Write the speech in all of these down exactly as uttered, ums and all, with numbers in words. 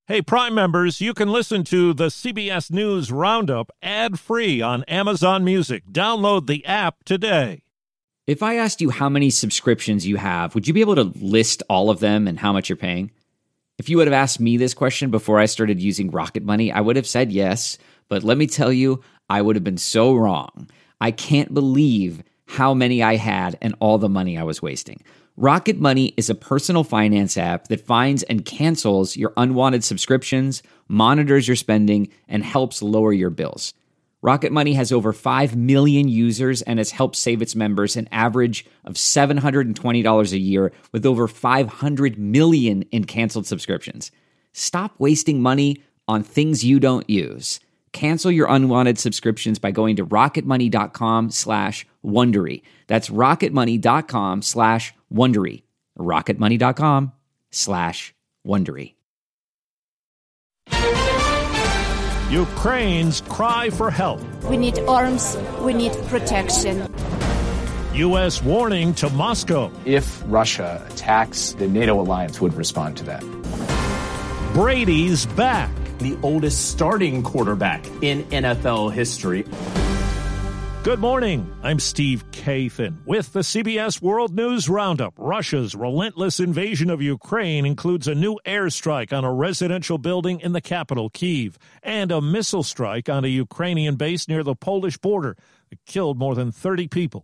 Hey, Prime members, you can listen to the C B S News Roundup ad-free on Amazon Music. Download the app today. If I asked you how many subscriptions you have, would you be able to list all of them and how much you're paying? If you would have asked me this question before I started using Rocket Money, I would have said yes. But let me tell you, I would have been so wrong. I can't believe how many I had and all the money I was wasting. Rocket Money is a personal finance app that finds and cancels your unwanted subscriptions, monitors your spending, and helps lower your bills. Rocket Money has over five million users and has helped save its members an average of seven hundred twenty dollars a year with over five hundred million in canceled subscriptions. Stop wasting money on things you don't use. Cancel your unwanted subscriptions by going to rocketmoney.com slash Wondery. That's rocketmoney.com slash Wondery. rocketmoney.com slash Wondery. Ukraine's cry for help. We need arms. We need protection. U S warning to Moscow. If Russia attacks, the NATO alliance would respond to that. Brady's back. The oldest starting quarterback in N F L history. Good morning. I'm Steve Kathan with the C B S World News Roundup. Russia's relentless invasion of Ukraine includes a new airstrike on a residential building in the capital, Kyiv, and a missile strike on a Ukrainian base near the Polish border that killed more than thirty people.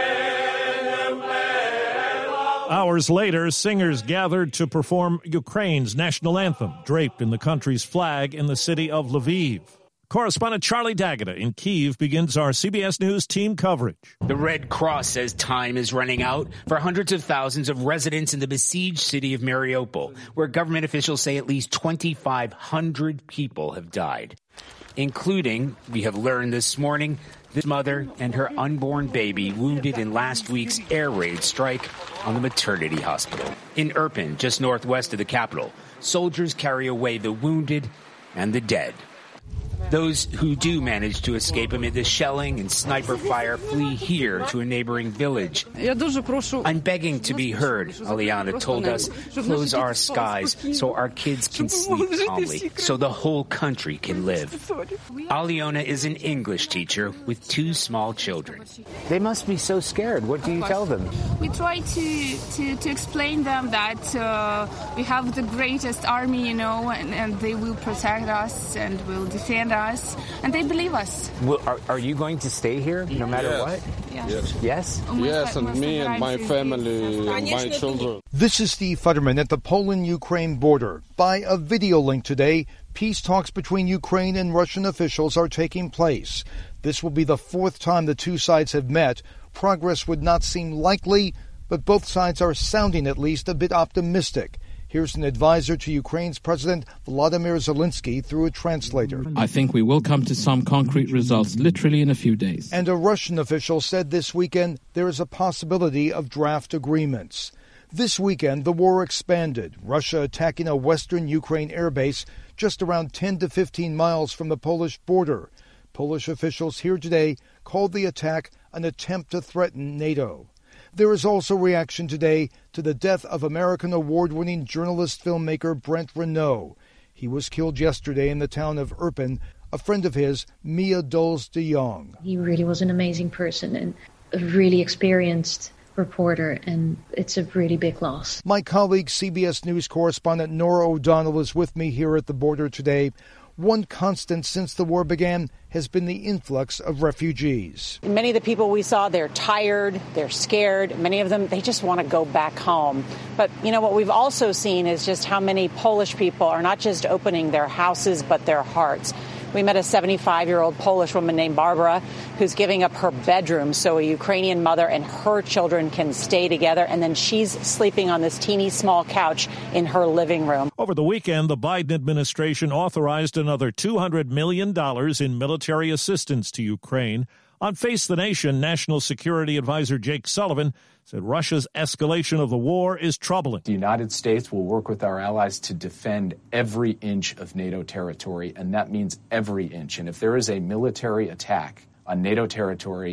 Hours later, singers gathered to perform Ukraine's national anthem, draped in the country's flag in the city of Lviv. Correspondent Charlie D'Agata in Kyiv begins our C B S News team coverage. The Red Cross says time is running out for hundreds of thousands of residents in the besieged city of Mariupol, where government officials say at least twenty-five hundred people have died, including, we have learned this morning, this mother and her unborn baby wounded in last week's air raid strike on the maternity hospital. In Irpin, just northwest of the capital, soldiers carry away the wounded and the dead. Those who do manage to escape amid the shelling and sniper fire flee here to a neighboring village. I'm begging to be heard, Aliana told us. Close our skies so our kids can sleep calmly, so the whole country can live. Aliona is an English teacher with two small children. They must be so scared. What do you tell them? We try to, to, to explain them that uh, we have the greatest army, you know, and, and they will protect us and will defend us. us, and they believe us. Well, are, are you going to stay here no matter yes. what? Yeah. Yes. Yes? Yes, and me and my family, and my children. This is Steve Futterman at the Poland-Ukraine border. By a video link today, peace talks between Ukraine and Russian officials are taking place. This will be the fourth time the two sides have met. Progress would not seem likely, but both sides are sounding at least a bit optimistic. Here's an advisor to Ukraine's President Volodymyr Zelensky through a translator. I think we will come to some concrete results literally in a few days. And a Russian official said this weekend there is a possibility of draft agreements. This weekend, the war expanded, Russia attacking a western Ukraine airbase just around ten to fifteen miles from the Polish border. Polish officials here today called the attack an attempt to threaten NATO. There is also reaction today to the death of American award-winning journalist-filmmaker Brent Renaud. He was killed yesterday in the town of Irpin. A friend of his, Mia Doles de Jong. He really was an amazing person and a really experienced reporter, and it's a really big loss. My colleague, C B S News correspondent Nora O'Donnell, is with me here at the border today. One constant since the war began has been the influx of refugees. Many of the people we saw, they're tired, they're scared. Many of them, they just want to go back home. But, you know, what we've also seen is just how many Polish people are not just opening their houses, but their hearts. We met a seventy-five-year-old Polish woman named Barbara who's giving up her bedroom so a Ukrainian mother and her children can stay together. And then she's sleeping on this teeny small couch in her living room. Over the weekend, the Biden administration authorized another two hundred million dollars in military assistance to Ukraine. On Face the Nation, National Security Advisor Jake Sullivan said Russia's escalation of the war is troubling. The United States will work with our allies to defend every inch of NATO territory, and that means every inch. And if there is a military attack on NATO territory,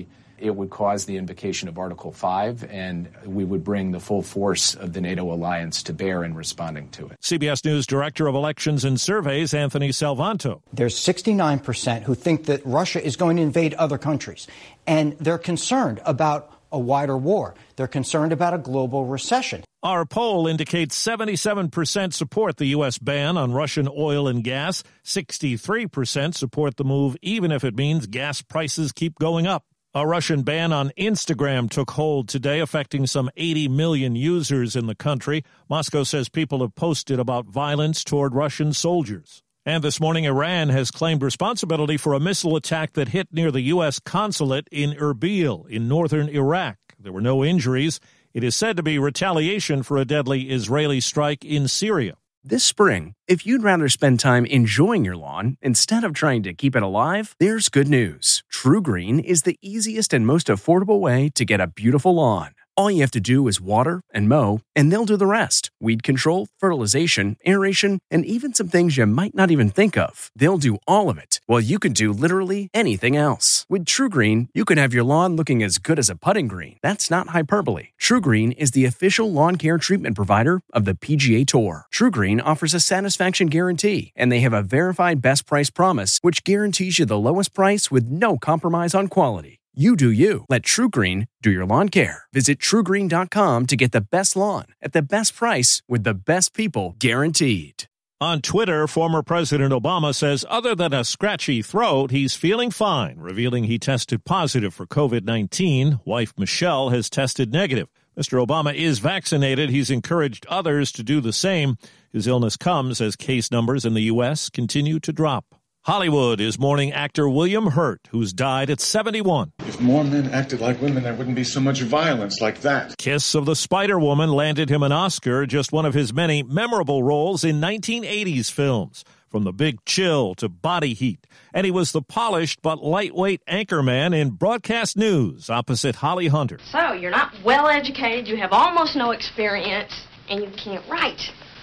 it would cause the invocation of Article five, and we would bring the full force of the NATO alliance to bear in responding to it. C B S News Director of Elections and Surveys, Anthony Salvanto. There's sixty-nine percent who think that Russia is going to invade other countries, and they're concerned about a wider war. They're concerned about a global recession. Our poll indicates seventy-seven percent support the U S ban on Russian oil and gas. sixty-three percent support the move, even if it means gas prices keep going up. A Russian ban on Instagram took hold today, affecting some eighty million users in the country. Moscow says people have posted about violence toward Russian soldiers. And this morning, Iran has claimed responsibility for a missile attack that hit near the U S consulate in Erbil in northern Iraq. There were no injuries. It is said to be retaliation for a deadly Israeli strike in Syria. This spring, if you'd rather spend time enjoying your lawn instead of trying to keep it alive, there's good news. TruGreen is the easiest and most affordable way to get a beautiful lawn. All you have to do is water and mow, and they'll do the rest. Weed control, fertilization, aeration, and even some things you might not even think of. They'll do all of it, while you can do literally anything else. With TruGreen, you can have your lawn looking as good as a putting green. That's not hyperbole. TruGreen is the official lawn care treatment provider of the P G A Tour. TruGreen offers a satisfaction guarantee, and they have a verified best price promise, which guarantees you the lowest price with no compromise on quality. You do you. Let TruGreen do your lawn care. Visit True Green dot com to get the best lawn at the best price with the best people guaranteed. On Twitter, former President Obama says other than a scratchy throat, he's feeling fine, revealing he tested positive for covid nineteen. Wife Michelle has tested negative. Mister Obama is vaccinated. He's encouraged others to do the same. His illness comes as case numbers in the U S continue to drop. Hollywood is mourning actor William Hurt, who's died at seventy-one. If more men acted like women, there wouldn't be so much violence like that. Kiss of the Spider-Woman landed him an Oscar, just one of his many memorable roles in nineteen eighties films, from The Big Chill to Body Heat. And he was the polished but lightweight anchorman in broadcast news opposite Holly Hunter. So, you're not well educated, you have almost no experience, and you can't write.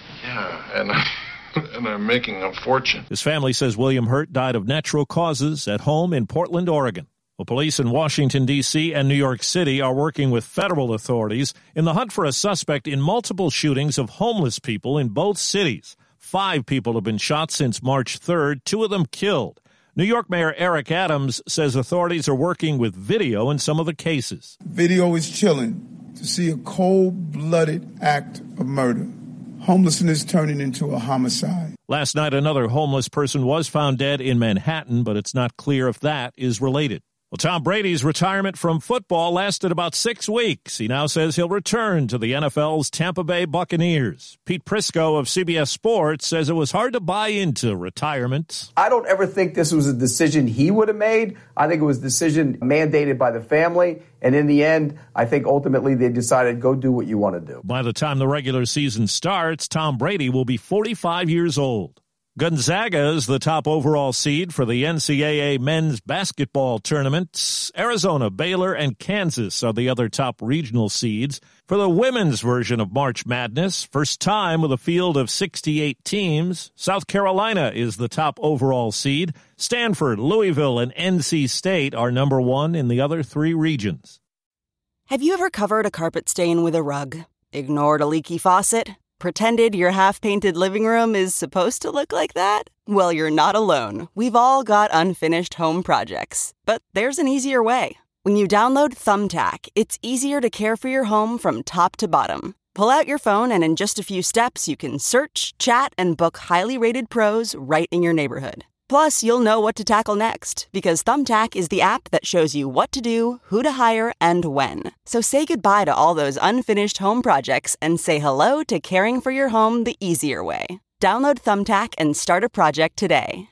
Yeah, and... and I'm making a fortune. His family says William Hurt died of natural causes at home in Portland, Oregon. Well, police in Washington, D C and New York City are working with federal authorities in the hunt for a suspect in multiple shootings of homeless people in both cities. Five people have been shot since March third, two of them killed. New York Mayor Eric Adams says authorities are working with video in some of the cases. Video is chilling to see a cold-blooded act of murder. Homelessness turning into a homicide. Last night, another homeless person was found dead in Manhattan, but it's not clear if that is related. Well, Tom Brady's retirement from football lasted about six weeks. He now says he'll return to the N F L's Tampa Bay Buccaneers. Pete Prisco of C B S Sports says it was hard to buy into retirement. I don't ever think this was a decision he would have made. I think it was a decision mandated by the family. And in the end, I think ultimately they decided, go do what you want to do. By the time the regular season starts, Tom Brady will be forty-five years old. Gonzaga is the top overall seed for the N C double A men's basketball tournament. Arizona, Baylor, and Kansas are the other top regional seeds. For the women's version of March Madness, first time with a field of sixty-eight teams, South Carolina is the top overall seed. Stanford, Louisville, and N C State are number one in the other three regions. Have you ever covered a carpet stain with a rug? Ignored a leaky faucet? Pretended your half-painted living room is supposed to look like that? Well, you're not alone. We've all got unfinished home projects. But there's an easier way. When you download Thumbtack, it's easier to care for your home from top to bottom. Pull out your phone and in just a few steps, you can search, chat, and book highly rated pros right in your neighborhood. Plus, you'll know what to tackle next, because Thumbtack is the app that shows you what to do, who to hire, and when. So say goodbye to all those unfinished home projects and say hello to caring for your home the easier way. Download Thumbtack and start a project today.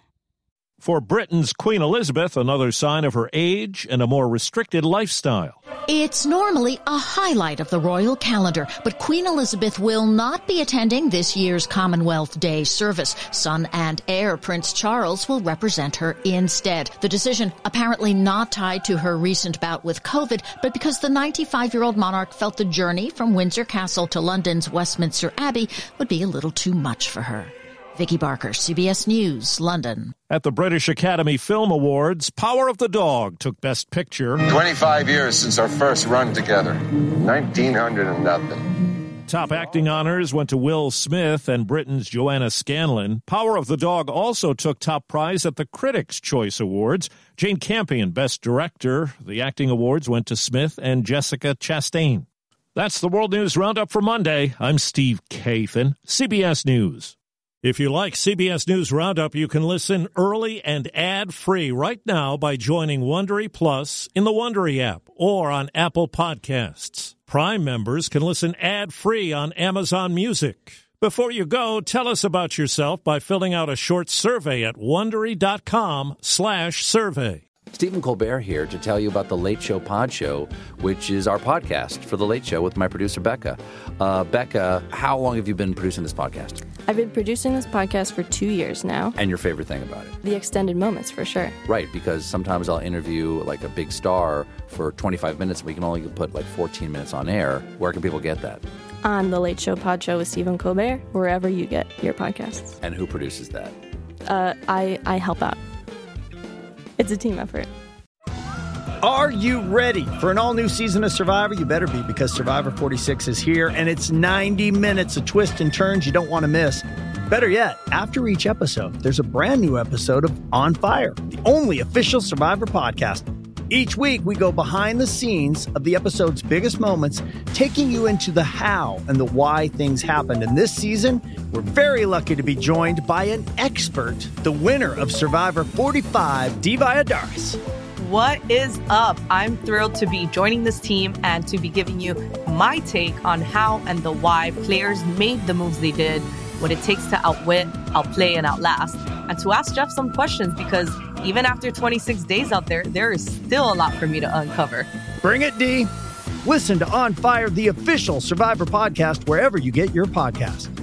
For Britain's Queen Elizabeth, another sign of her age and a more restricted lifestyle. It's normally a highlight of the royal calendar, but Queen Elizabeth will not be attending this year's Commonwealth Day service. Son and heir Prince Charles will represent her instead. The decision apparently not tied to her recent bout with COVID, but because the ninety-five-year-old monarch felt the journey from Windsor Castle to London's Westminster Abbey would be a little too much for her. Vicky Barker, C B S News, London. At the British Academy Film Awards, Power of the Dog took Best Picture. twenty-five years since our first run together. nineteen hundred and nothing. Top acting honors went to Will Smith and Britain's Joanna Scanlon. Power of the Dog also took top prize at the Critics' Choice Awards. Jane Campion, Best Director. The acting awards went to Smith and Jessica Chastain. That's the World News Roundup for Monday. I'm Steve Kathan, C B S News. If you like C B S News Roundup, you can listen early and ad-free right now by joining Wondery Plus in the Wondery app or on Apple Podcasts. Prime members can listen ad-free on Amazon Music. Before you go, tell us about yourself by filling out a short survey at Wondery.com slash survey. Stephen Colbert here to tell you about The Late Show Pod Show, which is our podcast for The Late Show with my producer, Becca. Uh, Becca, how long have you been producing this podcast? I've been producing this podcast for two years now. And your favorite thing about it? The extended moments, for sure. Right, because sometimes I'll interview like a big star for twenty-five minutes, and we can only put like fourteen minutes on air. Where can people get that? On The Late Show Pod Show with Stephen Colbert, wherever you get your podcasts. And who produces that? Uh, I, I help out. It's a team effort. Are you ready for an all-new season of Survivor? You better be, because Survivor forty-six is here, and it's ninety minutes of twists and turns you don't want to miss. Better yet, after each episode, there's a brand new episode of On Fire, the only official Survivor podcast. Each week, we go behind the scenes of the episode's biggest moments, taking you into the how and the why things happened. And this season, we're very lucky to be joined by an expert, the winner of Survivor forty-five, Dee Valladares. What is up? I'm thrilled to be joining this team and to be giving you my take on how and the why players made the moves they did, what it takes to outwit, outplay, and outlast, and to ask Jeff some questions, because even after twenty-six days out there, there is still a lot for me to uncover. Bring it, Dee. Listen to On Fire, the official Survivor podcast, wherever you get your podcasts.